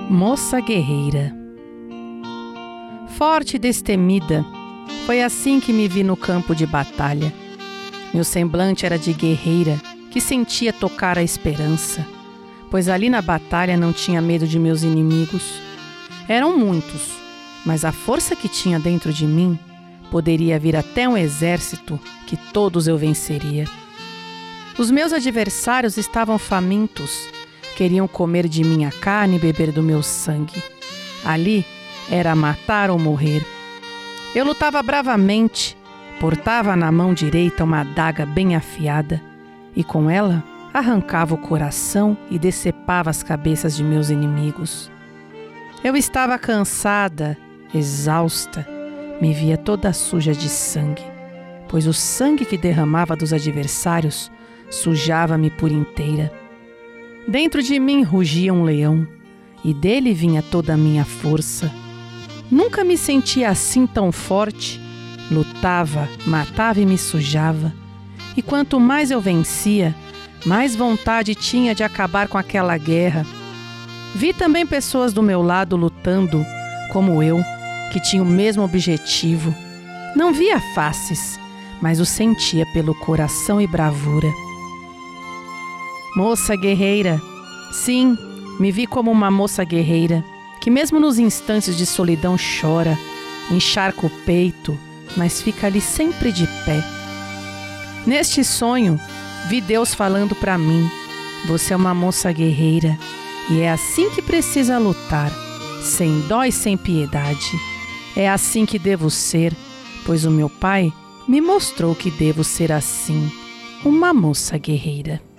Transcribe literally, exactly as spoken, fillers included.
Moça guerreira. Forte e destemida, foi assim que me vi no campo de batalha. Meu semblante era de guerreira que sentia tocar a esperança, pois ali na batalha não tinha medo de meus inimigos. Eram muitos, mas a força que tinha dentro de mim poderia vir até um exército que todos eu venceria. Os meus adversários estavam famintos, queriam comer de minha carne e beber do meu sangue. Ali era matar ou morrer. Eu lutava bravamente, portava na mão direita uma adaga bem afiada e com ela arrancava o coração e decepava as cabeças de meus inimigos. Eu estava cansada, exausta, me via toda suja de sangue, pois o sangue que derramava dos adversários sujava-me por inteira. Dentro de mim rugia um leão, e dele vinha toda a minha força. Nunca me sentia assim tão forte. Lutava, matava e me sujava. E quanto mais eu vencia, mais vontade tinha de acabar com aquela guerra. Vi também pessoas do meu lado lutando, como eu, que tinha o mesmo objetivo. Não via faces, mas o sentia pelo coração e bravura. Moça guerreira, sim, me vi como uma moça guerreira, que mesmo nos instantes de solidão chora, encharca o peito, mas fica ali sempre de pé. Neste sonho, vi Deus falando para mim: você é uma moça guerreira, e é assim que precisa lutar, sem dó e sem piedade. É assim que devo ser, pois o meu pai me mostrou que devo ser assim, uma moça guerreira.